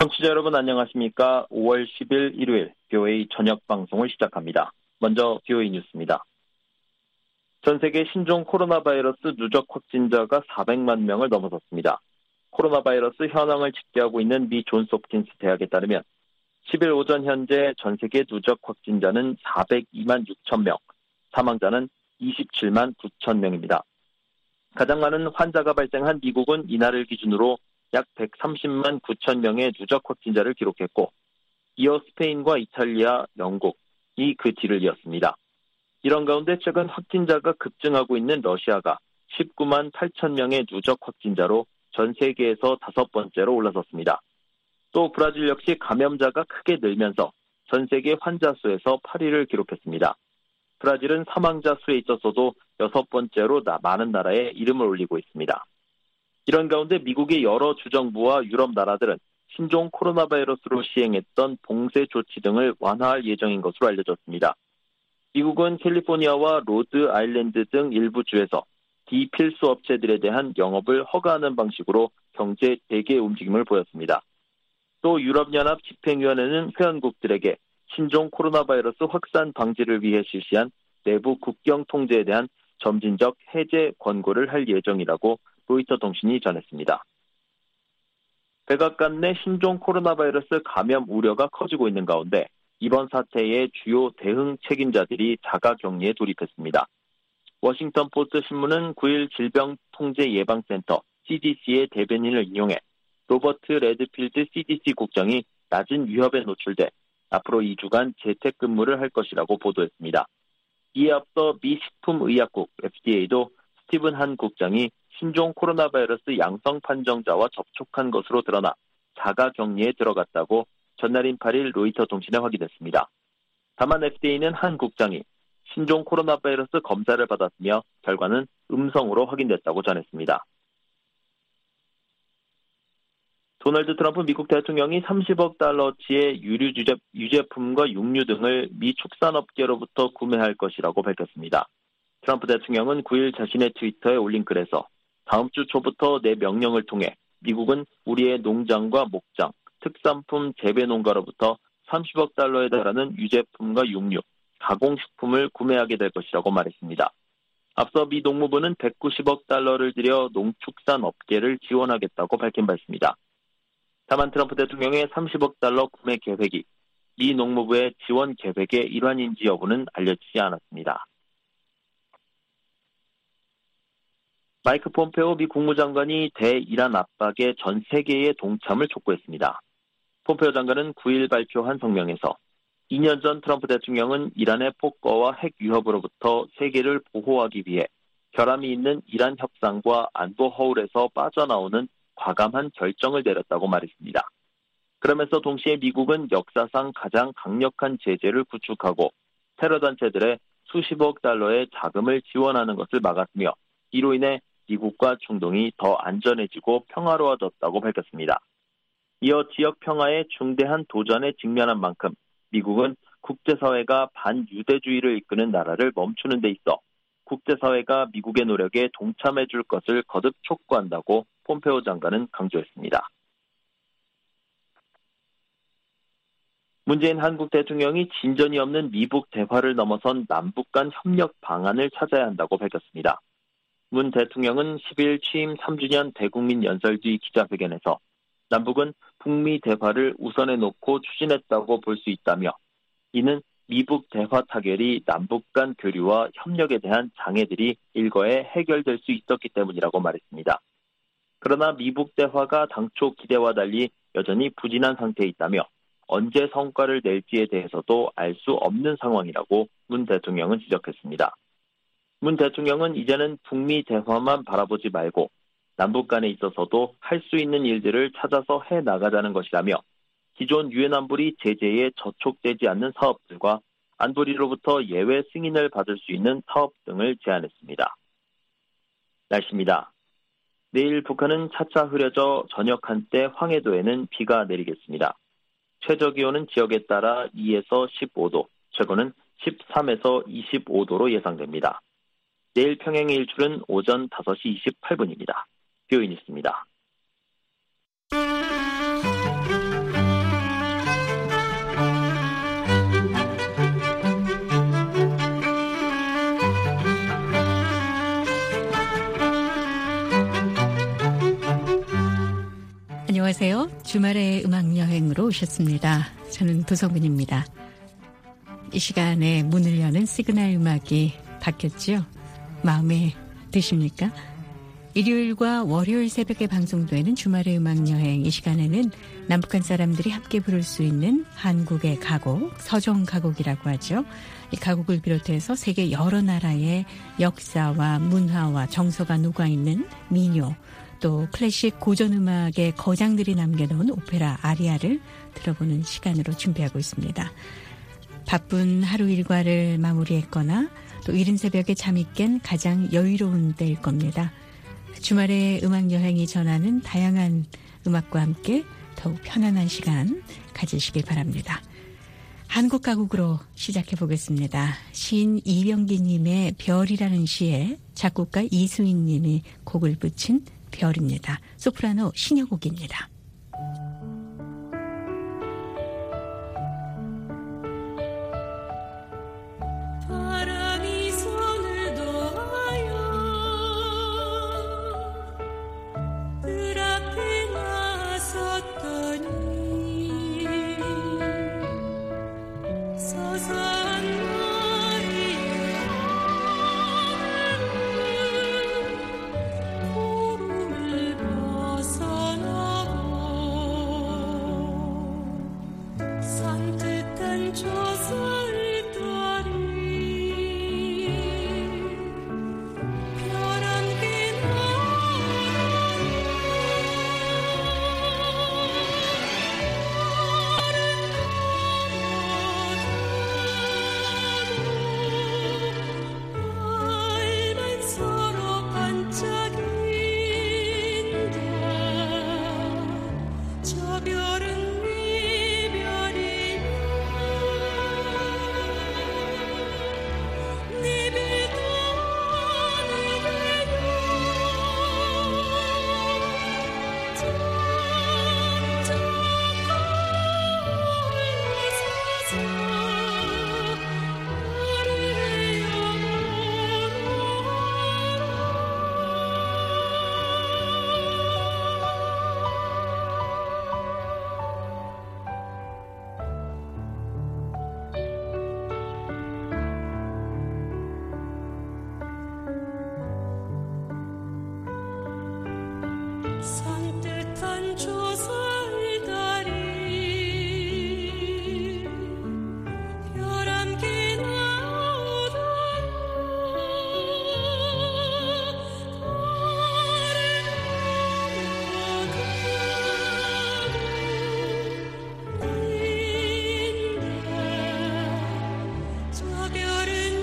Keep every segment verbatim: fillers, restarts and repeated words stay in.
청취자 여러분 안녕하십니까? 오월 십일 일요일 비오에이 저녁 방송을 시작합니다. 먼저 비오에이 뉴스입니다. 전 세계 신종 코로나 바이러스 누적 확진자가 사백만 명을 넘어섰습니다. 코로나 바이러스 현황을 집계하고 있는 미 존스홉킨스 대학에 따르면 십일 오전 현재 전 세계 누적 확진자는 사백이만 육천 명, 사망자는 이십칠만 구천 명입니다. 가장 많은 환자가 발생한 미국은 이날을 기준으로 약 백삼십만 구천 명의 누적 확진자를 기록했고, 이어 스페인과 이탈리아, 영국이 그 뒤를 이었습니다. 이런 가운데 최근 확진자가 급증하고 있는 러시아가 십구만 팔천 명의 누적 확진자로 전 세계에서 다섯 번째로 올라섰습니다. 또 브라질 역시 감염자가 크게 늘면서 전 세계 환자 수에서 팔 위를 기록했습니다. 브라질은 사망자 수에 있어서도 여섯 번째로 많은 나라에 이름을 올리고 있습니다. 이런 가운데 미국의 여러 주정부와 유럽 나라들은 신종 코로나 바이러스로 시행했던 봉쇄 조치 등을 완화할 예정인 것으로 알려졌습니다. 미국은 캘리포니아와 로드 아일랜드 등 일부 주에서 비필수 업체들에 대한 영업을 허가하는 방식으로 경제 재개 움직임을 보였습니다. 또 유럽연합 집행위원회는 회원국들에게 신종 코로나 바이러스 확산 방지를 위해 실시한 내부 국경 통제에 대한 점진적 해제 권고를 할 예정이라고 로이터 통신이 전했습니다. 백악관 내 신종 코로나 바이러스 감염 우려가 커지고 있는 가운데 이번 사태의 주요 대응 책임자들이 자가격리에 돌입했습니다. 워싱턴 포스트 신문은 구일 질병통제예방센터 씨디씨의 대변인을 인용해 로버트 레드필드 씨디씨 국장이 낮은 위협에 노출돼 앞으로 이 주간 재택근무를 할 것이라고 보도했습니다. 이에 앞서 미 식품의약국 에프디에이도 스티븐 한 국장이 신종 코로나 바이러스 양성 판정자와 접촉한 것으로 드러나 자가격리에 들어갔다고 전날인 팔일 로이터 통신에 확인했습니다. 다만 에프디에이는 한 국장이 신종 코로나 바이러스 검사를 받았으며 결과는 음성으로 확인됐다고 전했습니다. 도널드 트럼프 미국 대통령이 삼십억 달러치의 유류 유제품과 육류 등을 미 축산업계로부터 구매할 것이라고 밝혔습니다. 트럼프 대통령은 구일 자신의 트위터에 올린 글에서 다음 주 초부터 내 명령을 통해 미국은 우리의 농장과 목장, 특산품 재배 농가로부터 삼십억 달러에 달하는 유제품과 육류, 가공식품을 구매하게 될 것이라고 말했습니다. 앞서 미 농무부는 백구십억 달러를 들여 농축산 업계를 지원하겠다고 밝힌 바 있습니다. 다만 트럼프 대통령의 삼십억 달러 구매 계획이 미 농무부의 지원 계획의 일환인지 여부는 알려지지 않았습니다. 마이크 폼페오 미 국무장관이 대이란 압박에 전 세계의 동참을 촉구했습니다. 폼페오 장관은 구일 발표한 성명에서 이 년 전 트럼프 대통령은 이란의 폭거와 핵 위협으로부터 세계를 보호하기 위해 결함이 있는 이란 협상과 안보 허울에서 빠져나오는 과감한 결정을 내렸다고 말했습니다. 그러면서 동시에 미국은 역사상 가장 강력한 제재를 구축하고 테러 단체들의 수십억 달러의 자금을 지원하는 것을 막았으며 이로 인해 미국과 중동이 더 안전해지고 평화로워졌다고 밝혔습니다. 이어 지역 평화에 중대한 도전에 직면한 만큼 미국은 국제사회가 반유대주의를 이끄는 나라를 멈추는 데 있어 국제사회가 미국의 노력에 동참해 줄 것을 거듭 촉구한다고 폼페오 장관은 강조했습니다. 문재인 한국 대통령이 진전이 없는 미북 대화를 넘어선 남북 간 협력 방안을 찾아야 한다고 밝혔습니다. 문 대통령은 십일 취임 삼 주년 대국민 연설 뒤 기자회견에서 남북은 북미 대화를 우선해 놓고 추진했다고 볼 수 있다며 이는 미북 대화 타결이 남북 간 교류와 협력에 대한 장애들이 일거에 해결될 수 있었기 때문이라고 말했습니다. 그러나 미북 대화가 당초 기대와 달리 여전히 부진한 상태에 있다며 언제 성과를 낼지에 대해서도 알 수 없는 상황이라고 문 대통령은 지적했습니다. 문 대통령은 이제는 북미 대화만 바라보지 말고 남북 간에 있어서도 할 수 있는 일들을 찾아서 해나가자는 것이라며 기존 유엔 안보리 제재에 저촉되지 않는 사업들과 안보리로부터 예외 승인을 받을 수 있는 사업 등을 제안했습니다. 날씨입니다. 내일 북한은 차차 흐려져 저녁 한때 황해도에는 비가 내리겠습니다. 최저기온은 지역에 따라 이에서 십오 도, 최고는 십삼에서 이십오 도로 예상됩니다. 내일 평양의 일출은 오전 다섯 시 이십팔 분입니다. 비오이 뉴스입니다. 안녕하세요. 주말의 음악여행으로 오셨습니다. 저는 도성근입니다. 이 시간에 문을 여는 시그널 음악이 바뀌었죠? 마음에 드십니까? 일요일과 월요일 새벽에 방송되는 주말의 음악여행, 이 시간에는 남북한 사람들이 함께 부를 수 있는 한국의 가곡, 서정가곡이라고 하죠. 이 가곡을 비롯해서 세계 여러 나라의 역사와 문화와 정서가 녹아있는 민요, 또 클래식 고전음악의 거장들이 남겨놓은 오페라 아리아를 들어보는 시간으로 준비하고 있습니다. 바쁜 하루 일과를 마무리했거나 또 이른 새벽에 잠이 깬 가장 여유로운 때일 겁니다. 주말에 음악여행이 전하는 다양한 음악과 함께 더욱 편안한 시간 가지시길 바랍니다. 한국 가곡으로 시작해 보겠습니다. 시인 이병기님의 별이라는 시에 작곡가 이수인님이 곡을 붙인 별입니다. 소프라노 신여곡입니다. 바람이 손을 놓아요 뜰 앞에 나섰더니 서서한 머리에 구름을 벗어나고 산뜻한 조설들이 산뜻한 조설다리 별 함께 나오다가 달을 넘어가고 저 별은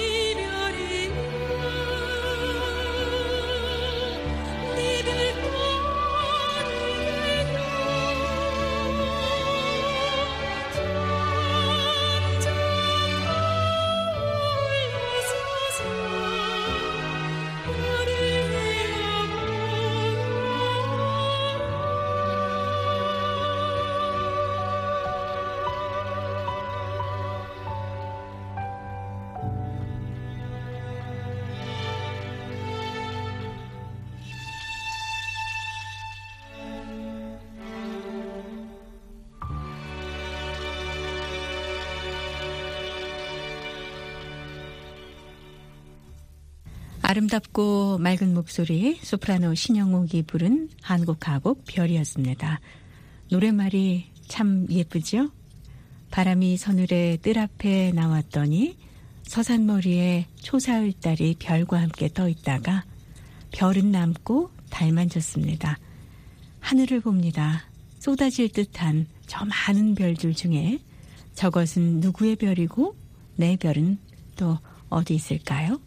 아름답고 맑은 목소리 소프라노 신영옥이 부른 한국 가곡 별이었습니다. 노랫말이 참 예쁘죠? 바람이 서늘에 뜰 앞에 나왔더니 서산머리에 초사을달이 별과 함께 떠 있다가 별은 남고 달만 졌습니다. 하늘을 봅니다. 쏟아질 듯한 저 많은 별들 중에 저것은 누구의 별이고 내 별은 또 어디 있을까요?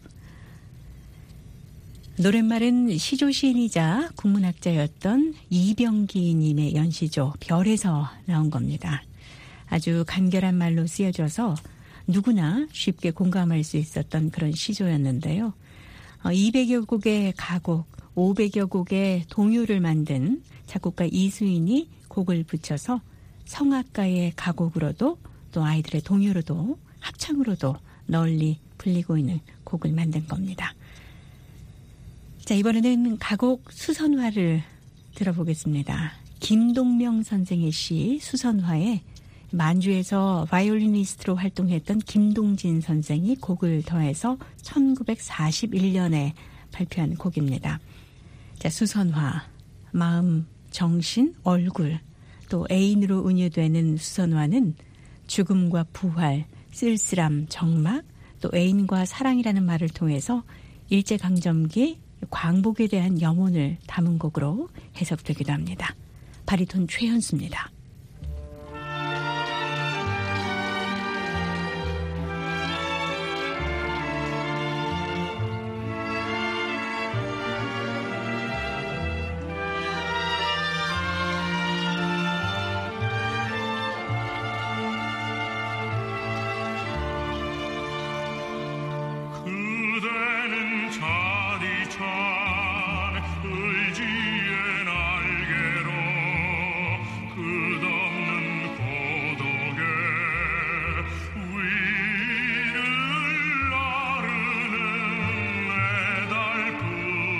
노랫말은 시조 시인이자 국문학자였던 이병기님의 연시조 별에서 나온 겁니다. 아주 간결한 말로 쓰여져서 누구나 쉽게 공감할 수 있었던 그런 시조였는데요. 이백여 곡의 가곡, 오백여 곡의 동요를 만든 작곡가 이수인이 곡을 붙여서 성악가의 가곡으로도 또 아이들의 동요로도 합창으로도 널리 불리고 있는 곡을 만든 겁니다. 자, 이번에는 가곡 수선화를 들어보겠습니다. 김동명 선생의 시 수선화에 만주에서 바이올리니스트로 활동했던 김동진 선생이 곡을 더해서 천구백사십일 년에 발표한 곡입니다. 자, 수선화, 마음, 정신, 얼굴, 또 애인으로 은유되는 수선화는 죽음과 부활, 쓸쓸함, 정막, 또 애인과 사랑이라는 말을 통해서 일제강점기 광복에 대한 염원을 담은 곡으로 해석되기도 합니다. 바리톤 최현수입니다. 그대는 자리찬 의지의 날개로 끝없는 고독의 위를 나르는 애달픈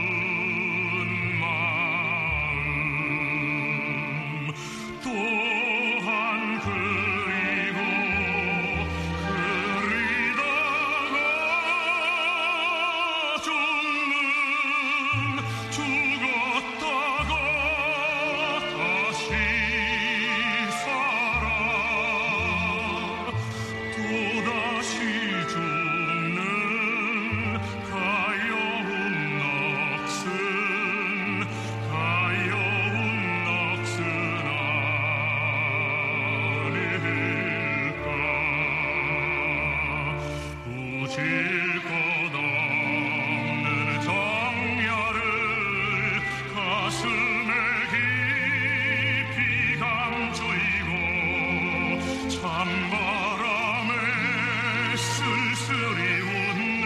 마음 또한 그리고 그리다가 죽는 죽었다가 다시 살아 또다시 죽는 가여운 넋은 가여운 넋은 아닐까 부질 것 없는 정열을 가슴에 깊이 감추이고 찬바람에 쓸쓸히 웃는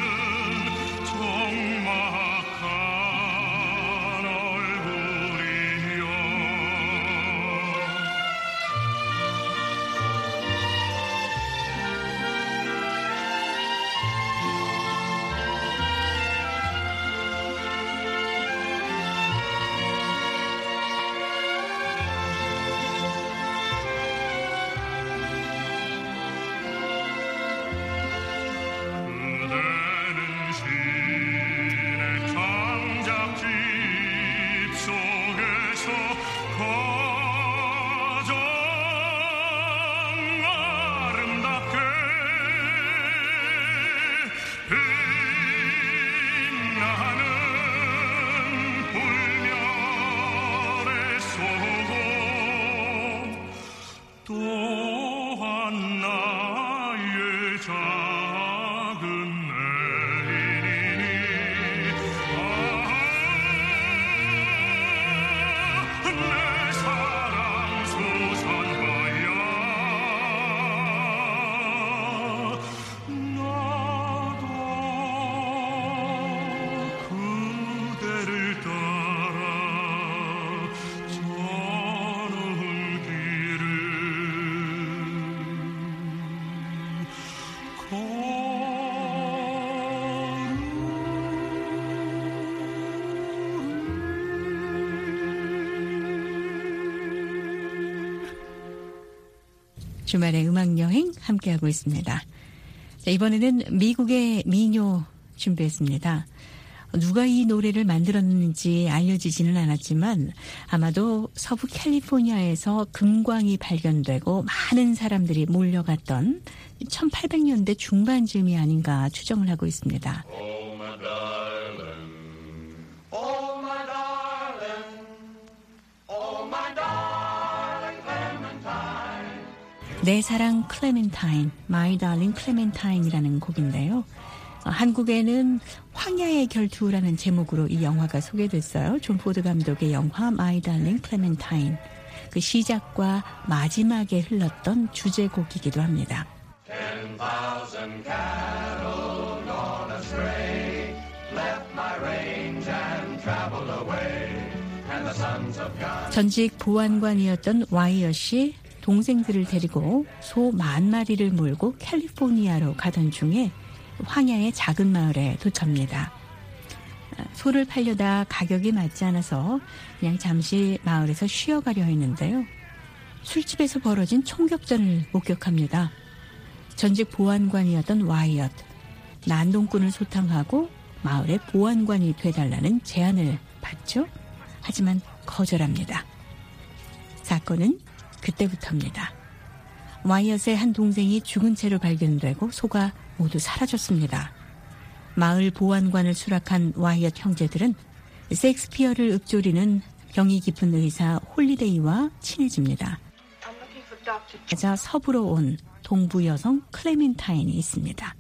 적막한 얼굴이여 그대는 신의 창작집 속에서 가장 아름답게 빛나는 불멸의 소고 또한 나의 작은 애인이니 아, 내 사랑 수선화야 나도 그대를 따라 저는 길을 주말의 음악여행 함께하고 있습니다. 자, 이번에는 미국의 민요 준비했습니다. 누가 이 노래를 만들었는지 알려지지는 않았지만 아마도 서부 캘리포니아에서 금광이 발견되고 많은 사람들이 몰려갔던 천팔백 년대 중반쯤이 아닌가 추정을 하고 있습니다. Oh my darling, oh my darling, oh my darling Clementine. 내 사랑 클레멘타인, My Darling Clementine이라는 곡인데요. 어, 한국에는 황야의 결투라는 제목으로 이 영화가 소개됐어요. 존 포드 감독의 영화 My Darling Clementine. 그 시작과 마지막에 흘렀던 주제곡이기도 합니다. Ten thousand cattle gone astray, left my range and traveled away, and the sons of God. 전직 보안관이었던 와이어 씨 동생들을 데리고 소 만 마리를 몰고 캘리포니아로 가던 중에 황야의 작은 마을에 도착합니다. 소를 팔려다 가격이 맞지 않아서 그냥 잠시 마을에서 쉬어가려 했는데요. 술집에서 벌어진 총격전을 목격합니다. 전직 보안관이었던 와이엇, 난동꾼을 소탕하고 마을의 보안관이 돼달라는 제안을 받죠. 하지만 거절합니다. 사건은 그때부터입니다. 와이엇의 한 동생이 죽은 채로 발견되고 소가 모두 사라졌습니다. 마을 보안관을 수락한 와이엇 형제들은 셰익스피어를 읊조리는 병이 깊은 의사 홀리데이와 친해집니다. 가자 서부로 온 동부 여성 클레멘타인이 있습니다.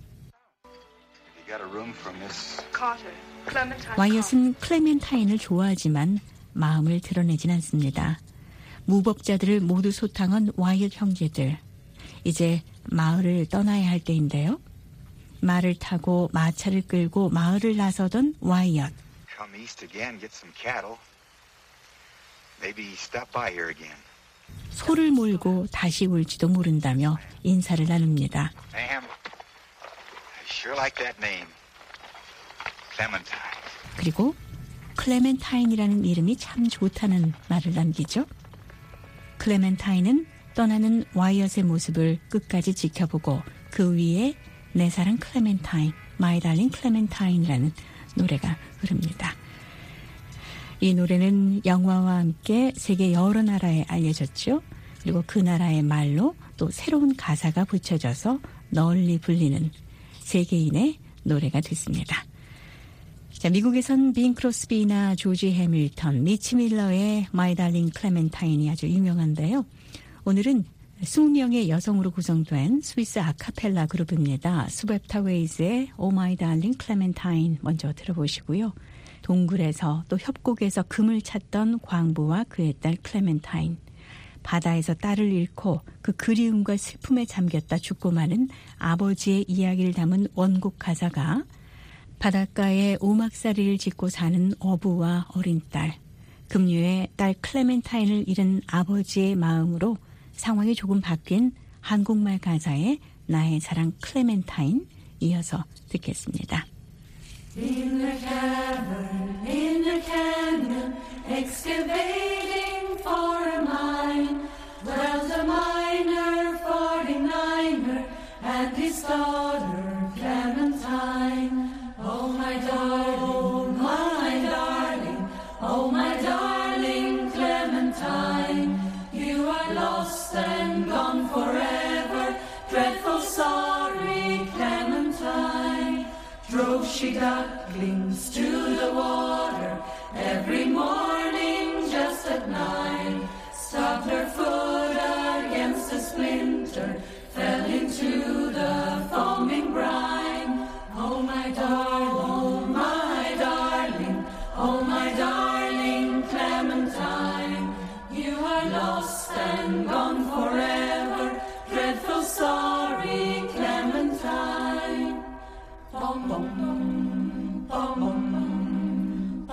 와이엇은 클레멘타인을 좋아하지만 마음을 드러내진 않습니다. 무법자들을 모두 소탕한 와이엇 형제들. 이제 마을을 떠나야 할 때인데요. 말을 타고 마차를 끌고 마을을 나서던 와이엇. Come east again, get some cattle. Maybe stop by here again. 소를 몰고 다시 올지도 모른다며 인사를 나눕니다. Ma'am, I sure like that name. Clementine. 그리고 클레멘타인이라는 이름이 참 좋다는 말을 남기죠. 클레멘타인은 떠나는 와이엇의 모습을 끝까지 지켜보고 그 위에 내 사랑 클레멘타인, 마이 달링 클레멘타인이라는 노래가 흐릅니다. 이 노래는 영화와 함께 세계 여러 나라에 알려졌죠. 그리고 그 나라의 말로 또 새로운 가사가 붙여져서 널리 불리는 세계인의 노래가 됐습니다. 자, 미국에선 빈 크로스비나 조지 해밀턴, 미치 밀러의 마이 달링 클레멘타인이 아주 유명한데요. 오늘은 이십 명의 여성으로 구성된 스위스 아카펠라 그룹입니다. 스웹타 웨이즈의 오 마이 달링 클레멘타인 먼저 들어보시고요. 동굴에서 또 협곡에서 금을 찾던 광부와 그의 딸 클레멘타인. 바다에서 딸을 잃고 그 그리움과 슬픔에 잠겼다 죽고 마는 아버지의 이야기를 담은 원곡 가사가 바닷가에 오막살이를 짓고 사는 어부와 어린 딸, 급류의 딸 클레멘타인을 잃은 아버지의 마음으로 상황이 조금 바뀐 한국말 가사의 나의 사랑 클레멘타인 이어서 듣겠습니다. In the cavern, in the canyon, excavating for a mine, dwelt a miner, forty-niner, and his daughter Clementine. Oh my darling, my darling, oh my darling Clementine, you are lost and gone forever, dreadful sorry Clementine. Drove she ducklings to the water every morning just at nine, stubbed her foot against a splinter, fell into the foaming brine. Oh my darling, oh my darling, oh my darling Clementine, you are lost and gone forever, dreadful sorry Clementine. Bum bum bum bum bum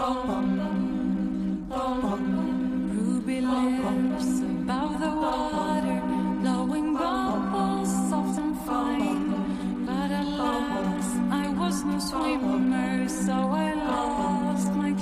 bum bum. Ruby lips above the water, blowing bubbles soft and fine. But alas, I was no swimmer, so I lost my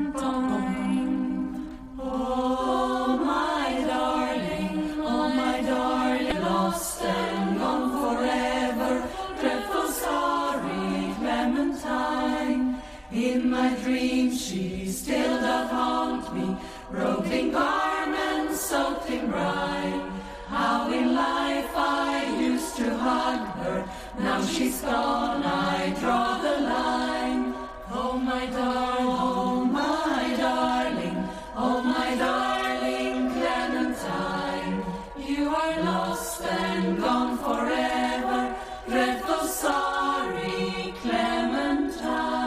Clementine. Oh my darling, oh my darling, lost and gone forever, dreadful sorry Clementine. In my dreams she still doth haunt me, robed in garments soaked in brine. How in life I used to hug her, now she's gone, I draw the line. Oh my darling, oh my darling, oh my darling Clementine, you are lost and gone forever, dreadful sorry Clementine.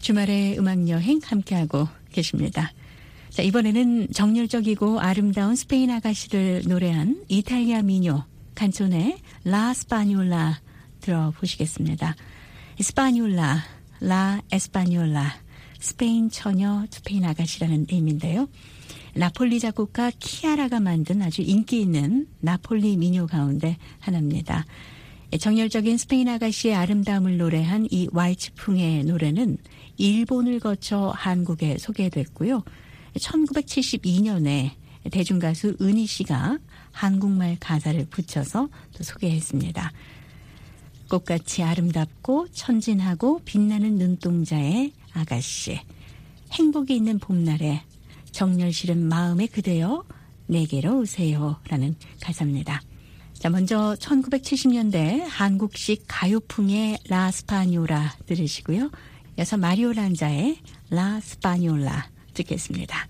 주말의 음악여행 함께하고 계십니다. 자, 이번에는 정열적이고 아름다운 스페인 아가씨를 노래한 이탈리아 민요 칸촌의 라 스파뇰라 들어보시겠습니다. 스파뇰라, 라 에스파뇰라, 스페인 처녀, 스페인 아가씨라는 의미인데요. 나폴리 작곡가 키아라가 만든 아주 인기 있는 나폴리 민요 가운데 하나입니다. 정열적인 스페인 아가씨의 아름다움을 노래한 이 왈츠풍의 노래는 일본을 거쳐 한국에 소개됐고요. 천구백칠십이 년에 대중가수 은희 씨가 한국말 가사를 붙여서 또 소개했습니다. 꽃같이 아름답고 천진하고 빛나는 눈동자의 아가씨, 행복이 있는 봄날에 정열 실은 마음에 그대여 내게로 오세요 라는 가사입니다. 자, 먼저 천구백칠십 년대 한국식 가요풍의 라 스파뇰라 들으시고요. 이어서 마리오 란자의 라 스파뇰라 듣겠습니다.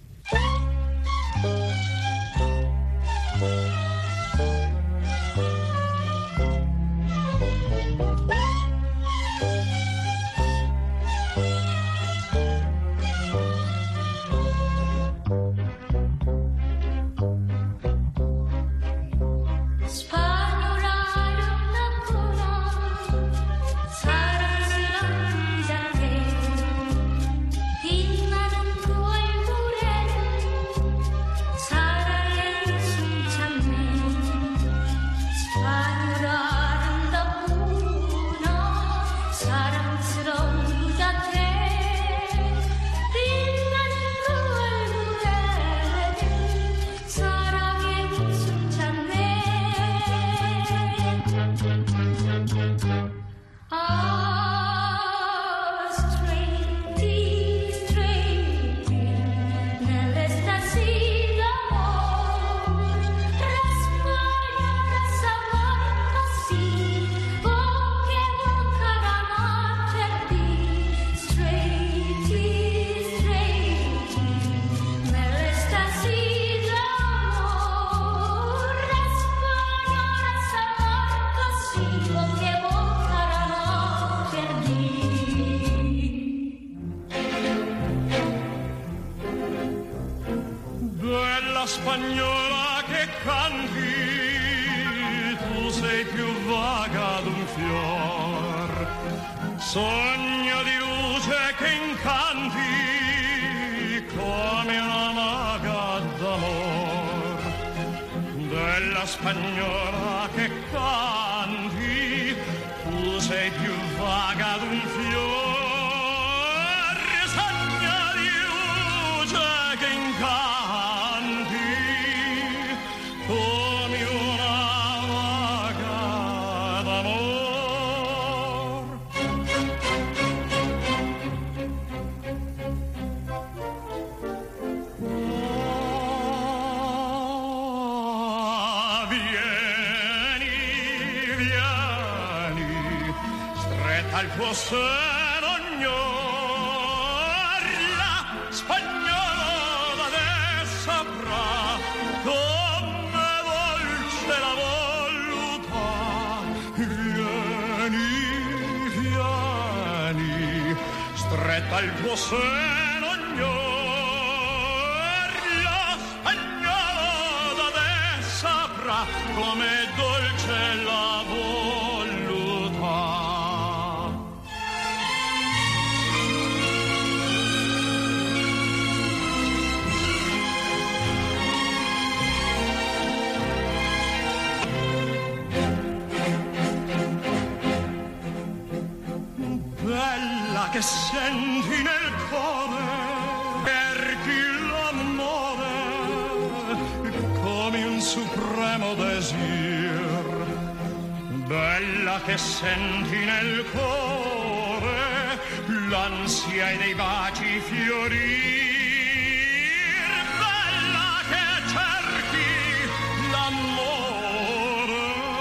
Spagnola che canti, tu sei più vaga d'un fior, sogno di luce che incanti come una maga d'amor. Della spagnola che canti, tu sei più vaga d'un fior, sogno di luce che incanti al tuo seno ognor la spagnola de saprà come dolce la voluta. Vieni, vieni, stretta al tuo seno ognor la spagnola de saprà come dolce la voluta. Che senti nel cuore per chi l'amore come un supremo desir, bella che senti nel cuore l'ansia e dei baci fiorir, bella che cerchi l'amore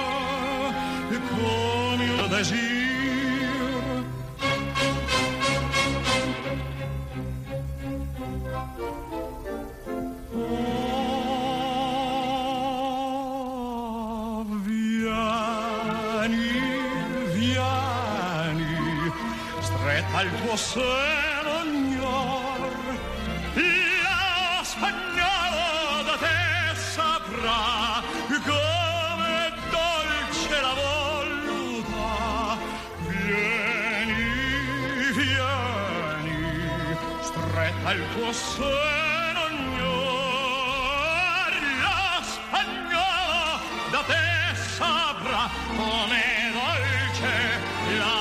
come un desir. al tuo seno ignor, la spagnola da te saprà come dolce la voluta. Vieni, vieni, stretta al tuo seno ignor, la spagnola da te saprà come dolce la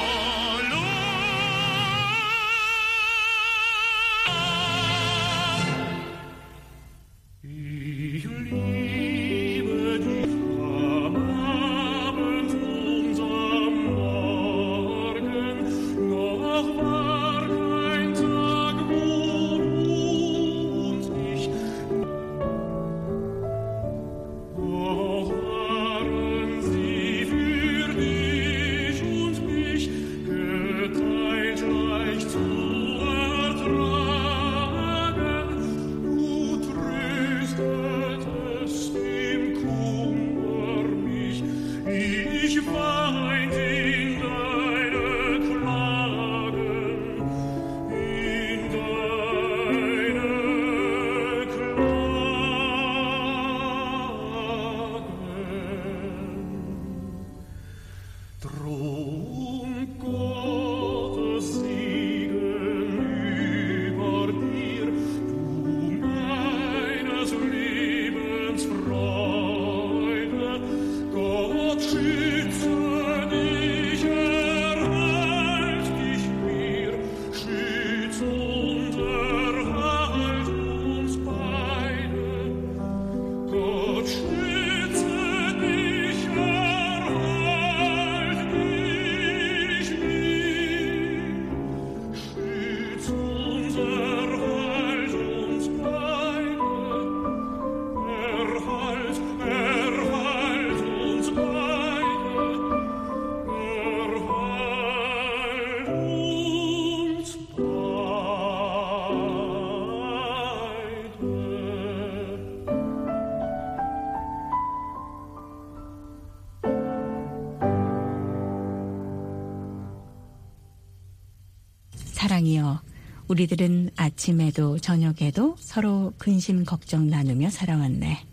사랑이여, 우리들은 아침에도 저녁에도 서로 근심 걱정 나누며 살아왔네.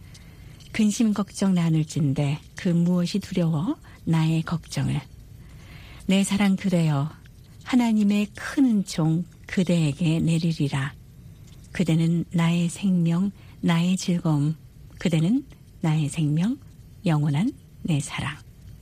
근심 걱정 나눌진데 그 무엇이 두려워 나의 걱정을. 내 사랑 그대여, 하나님의 큰 은총 그대에게 내리리라. 그대는 나의 생명, 나의 즐거움. 그대는 나의 생명, 영원한 내 사랑.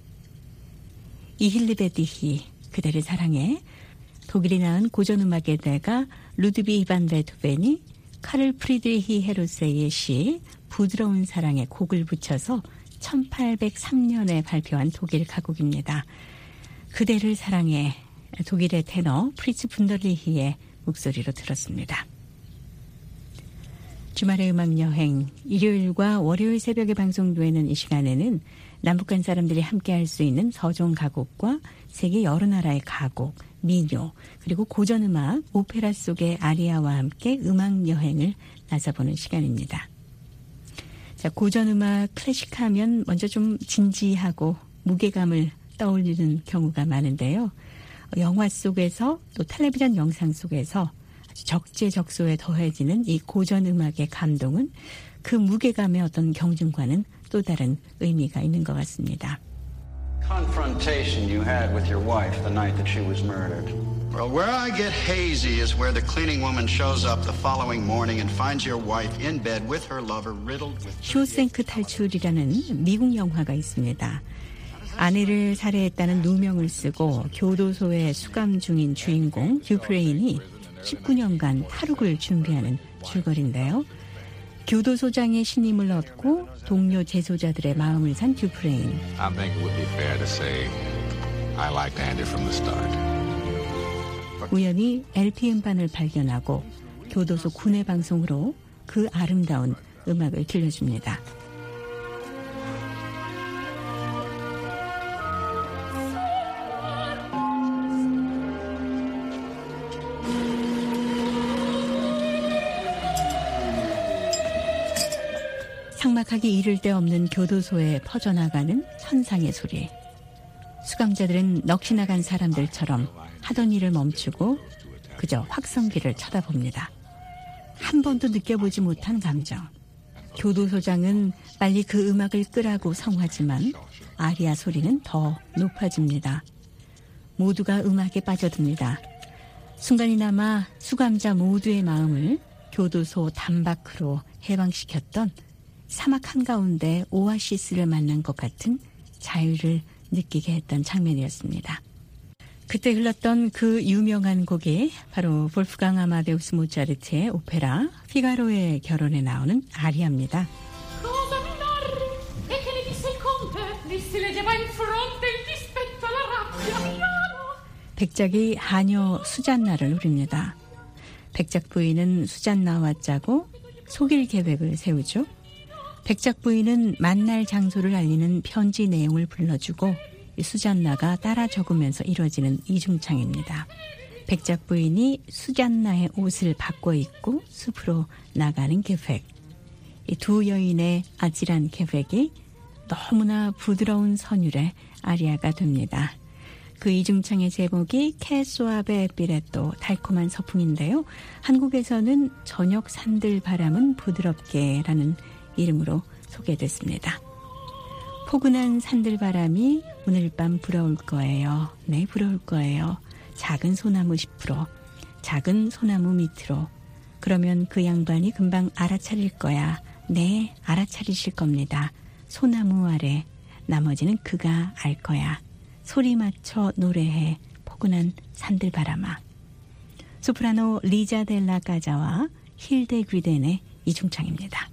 이힐리베디히, 그대를 사랑해. 독일이 낳은 고전음악의 대가 루드비 이반 베토벤이 카를 프리드리히 헤로세의 시 부드러운 사랑에 곡을 붙여서 천팔백삼 년에 발표한 독일 가곡입니다. 그대를 사랑해, 독일의 테너 프리츠 분더리히의 목소리로 들었습니다. 주말의 음악여행, 일요일과 월요일 새벽에 방송되는 이 시간에는 남북한 사람들이 함께할 수 있는 서종 가곡과 세계 여러 나라의 가곡, 민요, 그리고 고전음악, 오페라 속의 아리아와 함께 음악여행을 나서보는 시간입니다. 자, 고전음악, 클래식하면 먼저 좀 진지하고 무게감을 떠올리는 경우가 많은데요. 영화 속에서 또 텔레비전 영상 속에서 아주 적재적소에 더해지는 이 고전음악의 감동은 그 무게감의 어떤 경중과는 또 다른 의미가 있는 것 같습니다. Confrontation you had with your wife the night that she was murdered. Well, where I get hazy is where the cleaning woman shows up the following morning and finds your wife in bed with her lover riddled with... 쇼생크 탈출이라는 미국 영화가 있습니다. 아내를 살해했다는 누명을 쓰고 교도소에 수감 중인 주인공 듀프레인이 십구 년간 탈옥을 준비하는 줄거리인데요. 교도소장의 신임을 얻고 동료 재소자들의 마음을 산 듀프레인. I think it would be fair to say I liked Andy from the start. 우연히 엘피 음반을 발견하고 교도소 군의 방송으로 그 아름다운 음악을 들려줍니다. 삭막하기 이를 데 없는 교도소에 퍼져나가는 천상의 소리. 수감자들은 넋이 나간 사람들처럼 하던 일을 멈추고 그저 확성기를 쳐다봅니다. 한 번도 느껴보지 못한 감정. 교도소장은 빨리 그 음악을 끄라고 성화지만 아리아 소리는 더 높아집니다. 모두가 음악에 빠져듭니다. 순간이나마 수감자 모두의 마음을 교도소 단박으로 해방시켰던 사막 한가운데 오아시스를 만난 것 같은 자유를 느끼게 했던 장면이었습니다. 그때 흘렀던 그 유명한 곡이 바로 볼프강 아마데우스 모차르트의 오페라 피가로의 결혼에 나오는 아리아입니다. 백작이 하녀 수잔나를 노립니다. 백작 부인은 수잔나와 짜고 속일 계획을 세우죠. 백작 부인은 만날 장소를 알리는 편지 내용을 불러주고 수잔나가 따라 적으면서 이루어지는 이중창입니다. 백작 부인이 수잔나의 옷을 바꿔 입고 숲으로 나가는 계획. 이 두 여인의 아찔한 계획이 너무나 부드러운 선율의 아리아가 됩니다. 그 이중창의 제목이 캐소아베 삐레또 달콤한 서풍인데요. 한국에서는 저녁 산들 바람은 부드럽게 라는 이름으로 소개됐습니다. 포근한 산들바람이 오늘 밤 불어올 거예요. 네, 불어올 거예요. 작은 소나무 숲으로, 작은 소나무 밑으로. 그러면 그 양반이 금방 알아차릴 거야. 네, 알아차리실 겁니다. 소나무 아래, 나머지는 그가 알 거야. 소리 맞춰 노래해, 포근한 산들바람아. 소프라노 리자 델라 까자와 힐데 귀덴의 이중창입니다.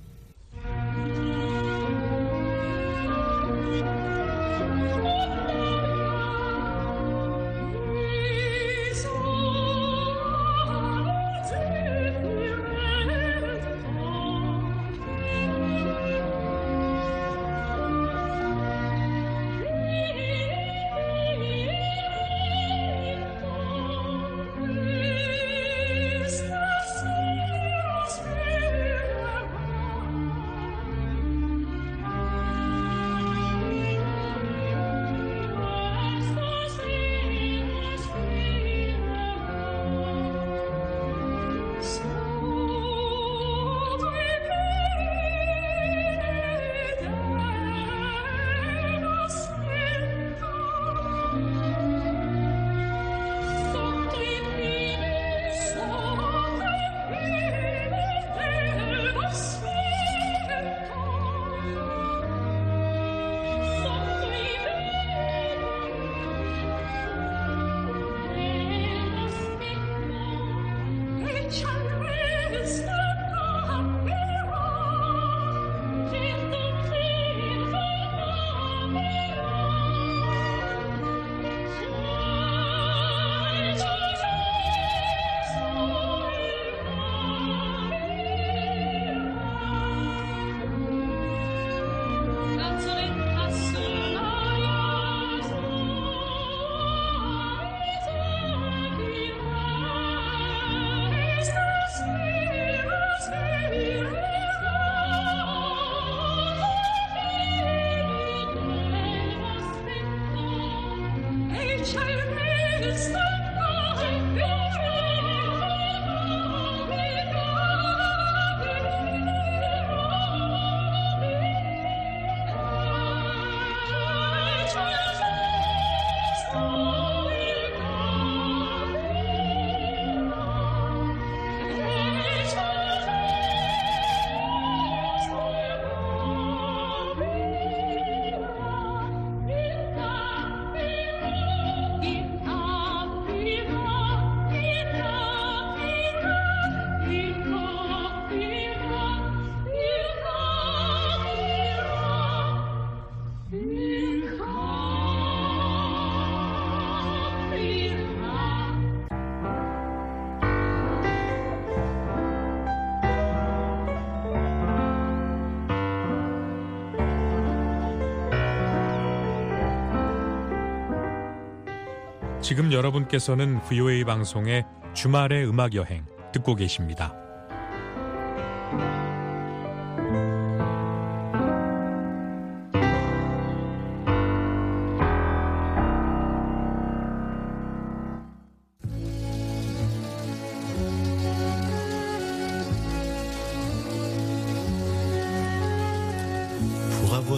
지금 여러분께서는 브이오에이 방송의 주말의 음악여행 듣고 계십니다.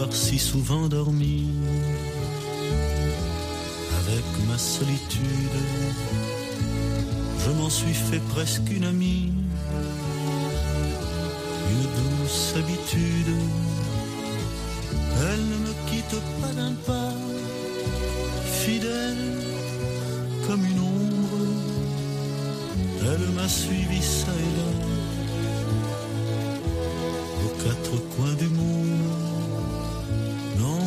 avoir si souvent dormi avec ma solitude. Je m'en suis fait presque une amie, une douce habitude. Elle ne me quitte pas d'un pas, fidèle comme une ombre. Elle m'a suivi ça et là, aux quatre coins du monde. Non,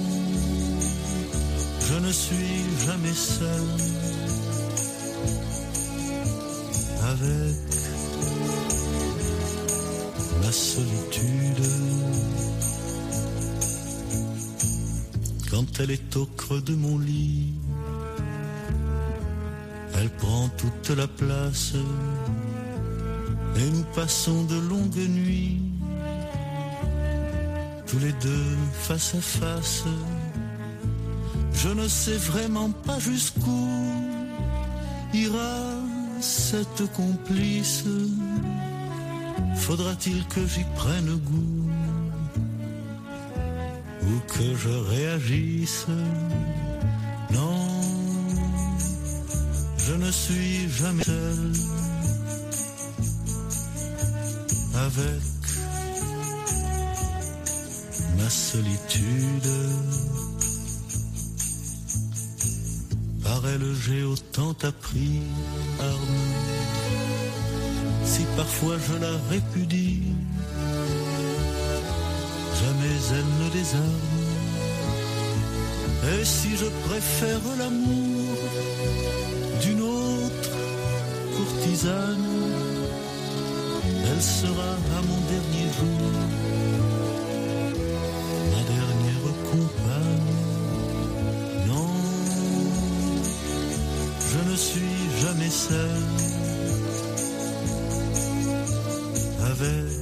je ne suis jamais seul avec ma solitude. Quand elle est au creux de mon lit, elle prend toute la place et nous passons de longues nuits, tous les deux face à face. Je ne sais vraiment pas jusqu'où ira cette complice. Faudra-t-il que j'y prenne goût ou que je réagisse? Non, je ne suis jamais seul avec ma solitude. Par elle j'ai autant appris, arme. Si parfois je la répudie, jamais elle ne désarme. Et si je préfère l'amour d'une autre courtisane, elle sera à mon dernier jour ma dernière compagne. Non, je ne suis jamais seul avec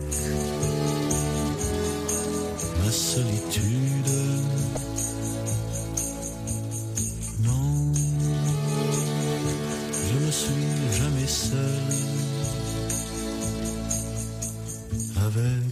ma solitude. Non, je ne suis jamais seul avec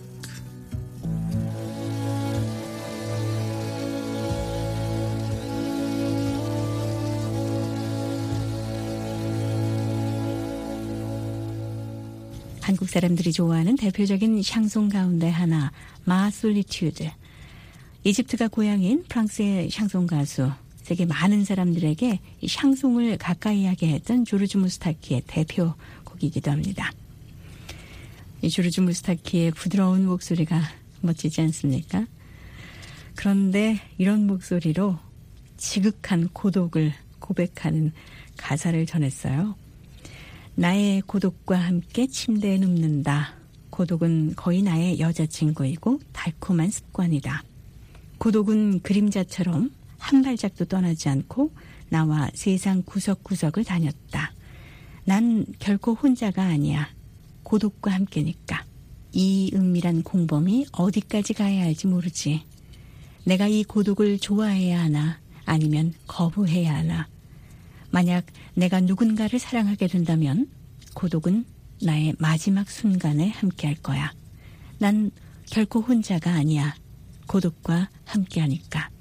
한국 사람들이 좋아하는 대표적인 샹송 가운데 하나, 마 솔리튜드. 이집트가 고향인 프랑스의 샹송 가수, 세계 많은 사람들에게 이 샹송을 가까이 하게 했던 조르주 무스타키의 대표곡이기도 합니다. 이 조르주 무스타키의 부드러운 목소리가 멋지지 않습니까? 그런데 이런 목소리로 지극한 고독을 고백하는 가사를 전했어요. 나의 고독과 함께 침대에 눕는다. 고독은 거의 나의 여자친구이고 달콤한 습관이다. 고독은 그림자처럼 한 발짝도 떠나지 않고 나와 세상 구석구석을 다녔다. 난 결코 혼자가 아니야. 고독과 함께니까. 이 은밀한 공범이 어디까지 가야 할지 모르지. 내가 이 고독을 좋아해야 하나 아니면 거부해야 하나. 만약 내가 누군가를 사랑하게 된다면 고독은 나의 마지막 순간에 함께할 거야. 난 결코 혼자가 아니야. 고독과 함께하니까.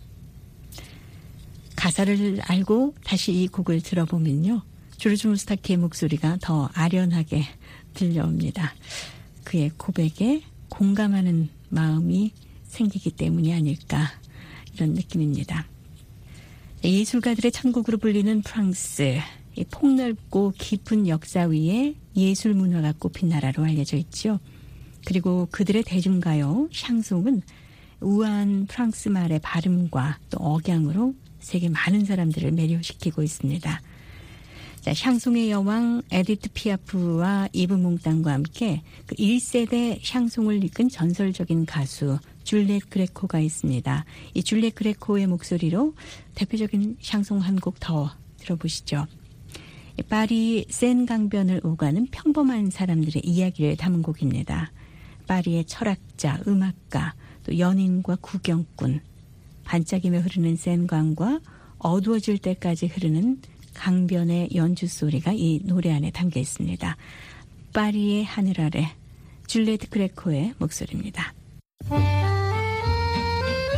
가사를 알고 다시 이 곡을 들어보면요. 조르주 무스타키의 목소리가 더 아련하게 들려옵니다. 그의 고백에 공감하는 마음이 생기기 때문이 아닐까 이런 느낌입니다. 예술가들의 천국으로 불리는 프랑스, 이 폭넓고 깊은 역사 위에 예술 문화가 꼽힌 나라로 알려져 있죠. 그리고 그들의 대중가요, 샹송은 우아한 프랑스 말의 발음과 또 억양으로 세계 많은 사람들을 매료시키고 있습니다. 자, 샹송의 여왕 에디트 피아프와 이브 몽땅과 함께 그 일 세대 샹송을 이끈 전설적인 가수 줄리엣 그레코가 있습니다. 이 줄리엣 그레코의 목소리로 대표적인 샹송 한 곡 더 들어보시죠. 파리 센 강변을 오가는 평범한 사람들의 이야기를 담은 곡입니다. 파리의 철학자, 음악가, 또 연인과 구경꾼, 반짝이며 흐르는 센강과 어두워질 때까지 흐르는 강변의 연주 소리가 이 노래 안에 담겨 있습니다. 파리의 하늘 아래, 줄리엣 그레코의 목소리입니다.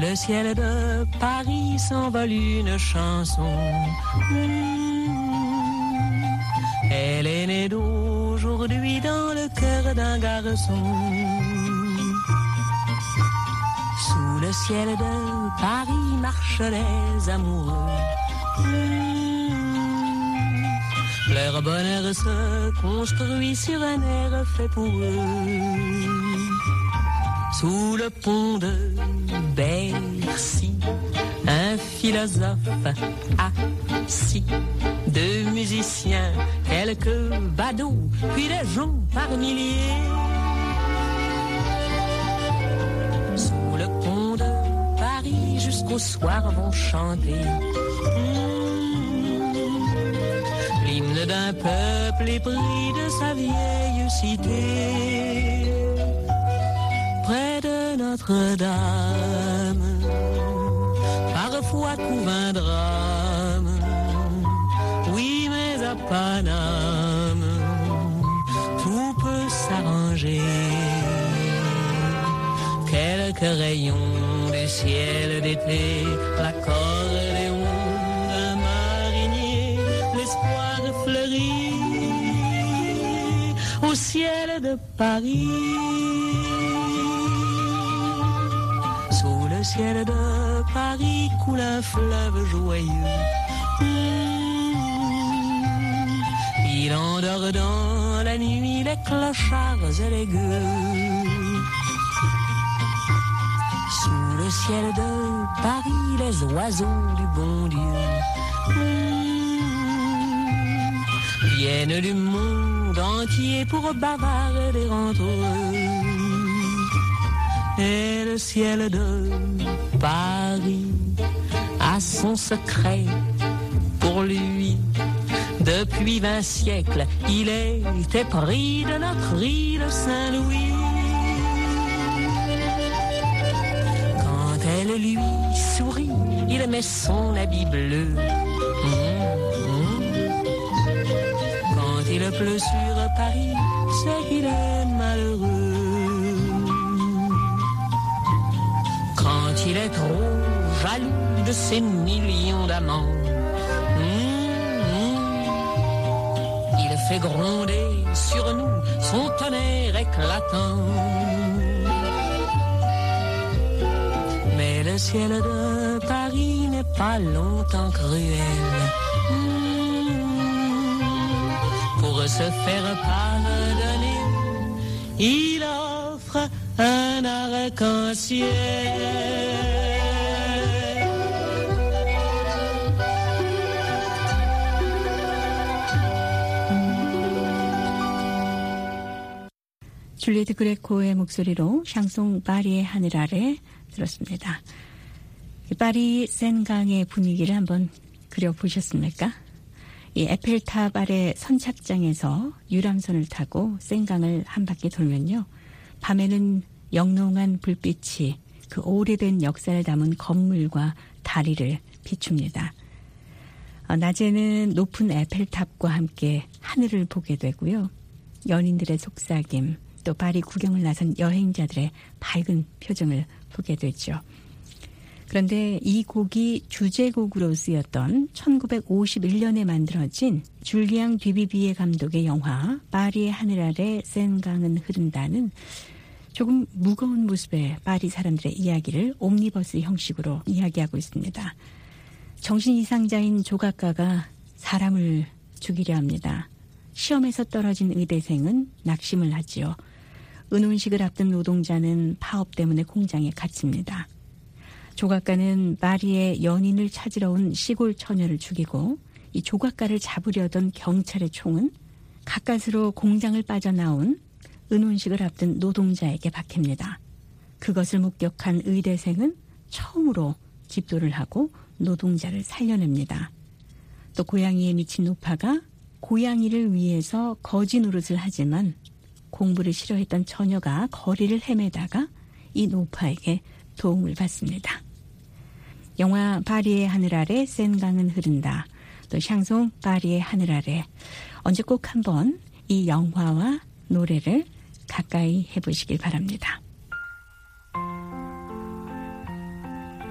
le ciel de Paris s'envole une chanson. Elle est née d'aujourd'hui dans le cœur d'un garçon. Sous le ciel de Paris marchent les amoureux. Leur bonheur se construit sur un air fait pour eux. Sous le pont de Bercy, un philosophe assis, deux musiciens, quelques badauds, puis des gens par milliers. Sous le pont de Paris, jusqu'au soir vont chanter l'hymne d'un peuple épris de sa vieille cité. Près de Notre-Dame, parfois couvre un drame. Oui, mais à Paname, tout peut s'arranger. Quelques rayons du ciel d'été, l'accordéon d'un marinier, l'espoir fleurit au ciel de Paris. Sous le ciel de Paris coule un fleuve joyeux. Il endort dans la nuit les clochards et les gueux. Sous le ciel de Paris les oiseaux du bon Dieu viennent du monde entier pour bavarder entre eux. Et le ciel de Paris a son secret pour lui. Depuis vingt siècles, il était pris de notre île Saint-Louis. Quand elle lui sourit, il met son habit bleu. Mmh, mmh. Quand il pleut sur Paris, c'est qu'il est malheureux. Quand il est trop jaloux de ses millions d'amants, il fait gronder sur nous son tonnerre éclatant. Mais le ciel de Paris n'est pas longtemps cruel. Pour se faire pardonner, il offre un arc-en-ciel. 줄리에트 그레코의 목소리로 샹송 파리의 하늘 아래 들었습니다. 파리 센강의 분위기를 한번 그려보셨습니까? 이 에펠탑 아래 선착장에서 유람선을 타고 센강을 한 바퀴 돌면요. 밤에는 영롱한 불빛이 그 오래된 역사를 담은 건물과 다리를 비춥니다. 어, 낮에는 높은 에펠탑과 함께 하늘을 보게 되고요. 연인들의 속삭임, 또 파리 구경을 나선 여행자들의 밝은 표정을 보게 되죠. 그런데 이 곡이 주제곡으로 쓰였던 천구백오십일 년에 만들어진 줄리앙 뒤비비에 감독의 영화 파리의 하늘 아래 센강은 흐른다는 조금 무거운 모습의 파리 사람들의 이야기를 옴니버스 형식으로 이야기하고 있습니다. 정신 이상자인 조각가가 사람을 죽이려 합니다. 시험에서 떨어진 의대생은 낙심을 하지요. 은혼식을 앞둔 노동자는 파업 때문에 공장에 갇힙니다. 조각가는 파리의 연인을 찾으러 온 시골 처녀를 죽이고 이 조각가를 잡으려던 경찰의 총은 가까스로 공장을 빠져나온 은혼식을 앞둔 노동자에게 박힙니다. 그것을 목격한 의대생은 처음으로 집도를 하고 노동자를 살려냅니다. 또 고양이에 미친 노파가 고양이를 위해서 거지 노릇을 하지만 공부를 싫어했던 처녀가 거리를 헤매다가 이 노파에게 도움을 받습니다. 영화 파리의 하늘 아래 센강은 흐른다. 또 샹송 파리의 하늘 아래. 언제 꼭 한번 이 영화와 노래를 가까이 해보시길 바랍니다.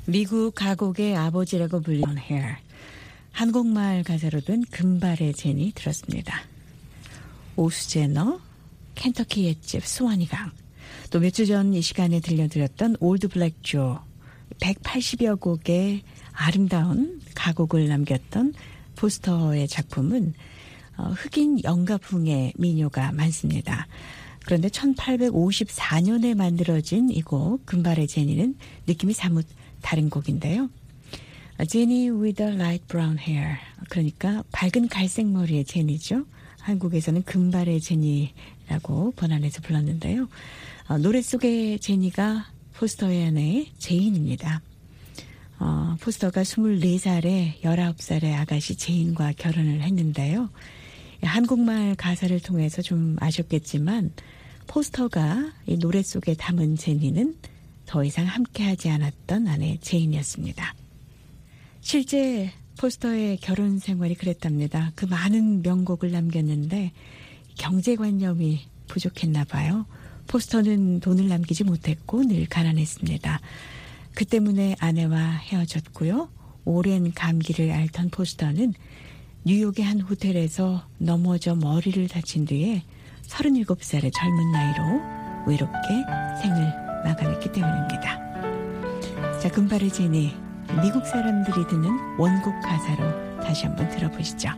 미국 가곡의 아버지라고 불리는 Hair. 한국말 가사로 든 금발의 제니 들었습니다. 오수제너, 켄터키 횟집 스와니강, 또 몇 주 전 이 시간에 들려드렸던 올드 블랙 조, 백팔십여 곡의 아름다운 가곡을 남겼던 포스터의 작품은 흑인 영가풍의 민요가 많습니다. 그런데 천팔백오십사 년에 만들어진 이 곡 금발의 제니는 느낌이 사뭇 다른 곡인데요. 제니 with a light brown hair, 그러니까 밝은 갈색 머리의 제니죠. 한국에서는 금발의 제니라고 번안해서 불렀는데요. 어, 노래 속의 제니가 포스터의 아내 제인입니다. 어, 포스터가 스물네 살에 열아홉 살의 아가씨 제인과 결혼을 했는데요. 한국말 가사를 통해서 좀 아셨겠지만 포스터가 이 노래 속에 담은 제니는 더 이상 함께하지 않았던 아내 제인이었습니다. 실제 포스터의 결혼 생활이 그랬답니다. 그 많은 명곡을 남겼는데 경제관념이 부족했나 봐요. 포스터는 돈을 남기지 못했고 늘 가난했습니다. 그 때문에 아내와 헤어졌고요. 오랜 감기를 앓던 포스터는 뉴욕의 한 호텔에서 넘어져 머리를 다친 뒤에 서른일곱 살의 젊은 나이로 외롭게 생을 마감했기 때문입니다. 자, 금발의 제니, 미국 사람들이 듣는 원곡 가사로 다시 한번 들어보시죠.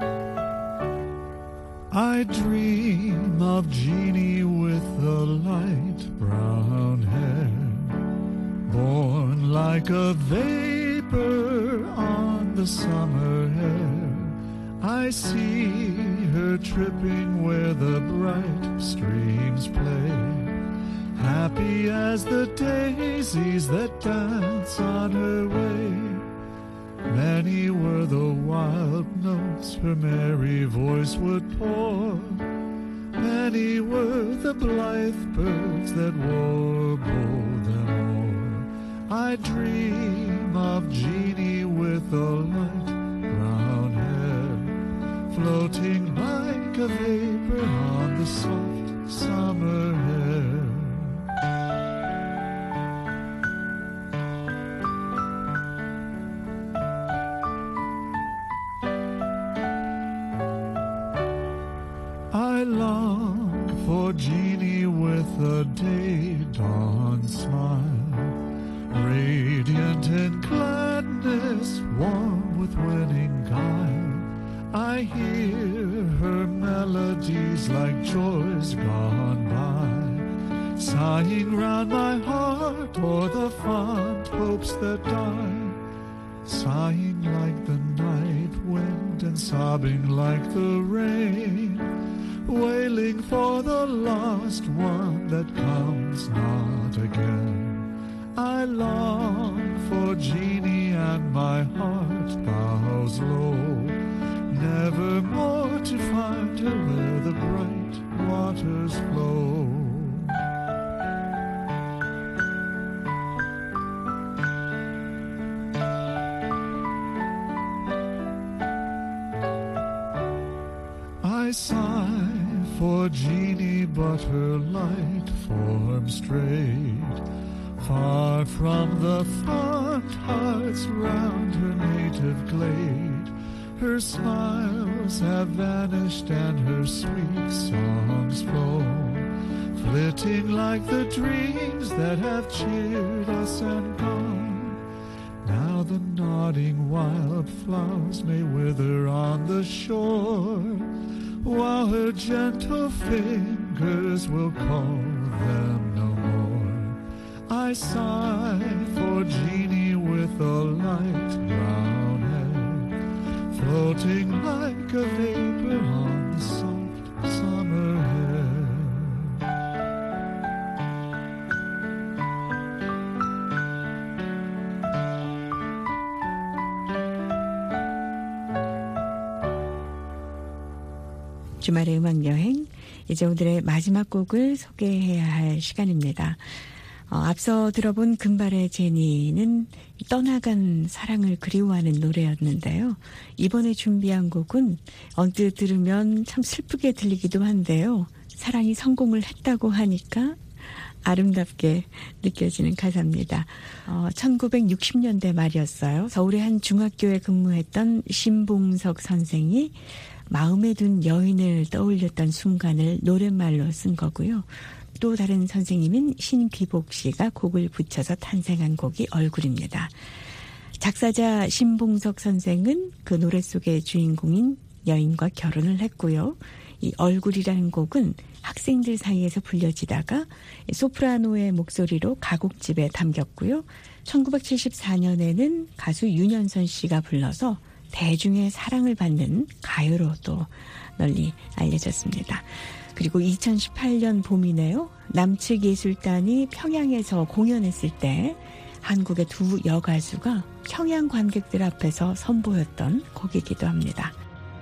I dream of Jeannie with the light brown hair, born like a vapor on the summer air. I see her tripping where the bright streams play, happy as the daisies that dance on her way. Many were the wild notes her merry voice would pour, many were the blithe birds that warbled them o'er. I dream of Jeannie with the light brown hair, floating like a vapor on the soft summer air. I long for Jeannie with a day dawn smile, radiant in gladness, warm with winning guile. I hear her melodies like joys gone by, sighing round my heart o'er the fond hopes that die, sighing like the night wind and sobbing like the rain, wailing for the lost one that comes not again. I long for Jeannie and my heart bows low, never more to find her where the bright waters flow. I sigh for Jeannie, but her light form strayed far from the fond hearts round her native glade. Her smiles have vanished and her sweet songs flown, flitting like the dreams that have cheered us and gone. Now the nodding wildflowers may wither on the shore, while her gentle fingers will call them no more. I sigh for Jeannie with a light brown hair, floating like a vapor on the soft summer air. 주말의 음악여행, 이제 오늘의 마지막 곡을 소개해야 할 시간입니다. 어, 앞서 들어본 금발의 제니는 떠나간 사랑을 그리워하는 노래였는데요. 이번에 준비한 곡은 언뜻 들으면 참 슬프게 들리기도 한데요. 사랑이 성공을 했다고 하니까 아름답게 느껴지는 가사입니다. 어, 천구백육십 년대 말이었어요. 서울의 한 중학교에 근무했던 신봉석 선생이 마음에 둔 여인을 떠올렸던 순간을 노랫말로 쓴 거고요. 또 다른 선생님인 신귀복 씨가 곡을 붙여서 탄생한 곡이 얼굴입니다. 작사자 신봉석 선생은 그 노래 속의 주인공인 여인과 결혼을 했고요. 이 얼굴이라는 곡은 학생들 사이에서 불려지다가 소프라노의 목소리로 가곡집에 담겼고요. 천구백칠십사 년에는 가수 윤현선 씨가 불러서 대중의 사랑을 받는 가요로 또 널리 알려졌습니다. 그리고 이천십팔 년 봄이네요. 남측 예술단이 평양에서 공연했을 때 한국의 두 여가수가 평양 관객들 앞에서 선보였던 곡이기도 합니다.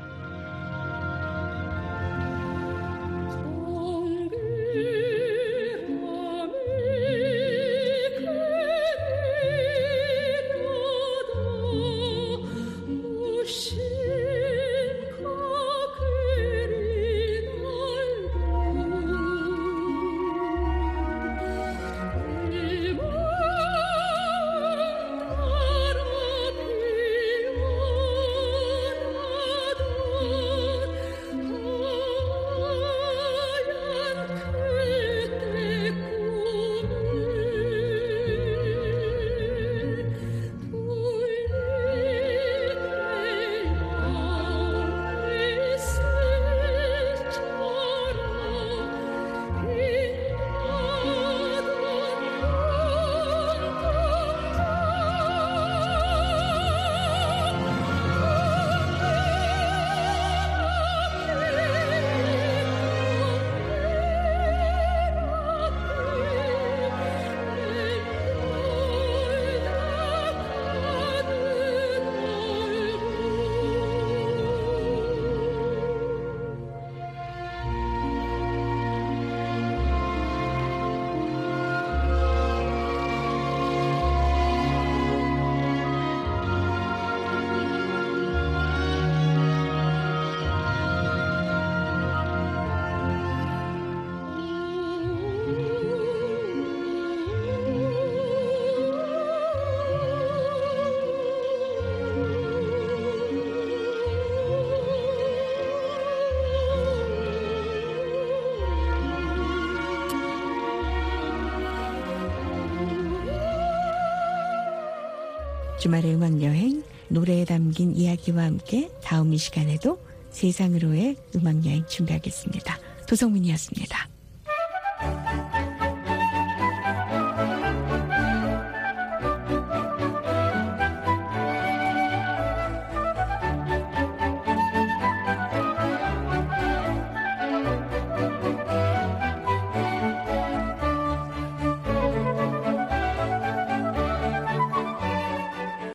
주말의 음악여행, 노래에 담긴 이야기와 함께 다음 이 시간에도 세상으로의 음악여행 준비하겠습니다. 도성민이었습니다.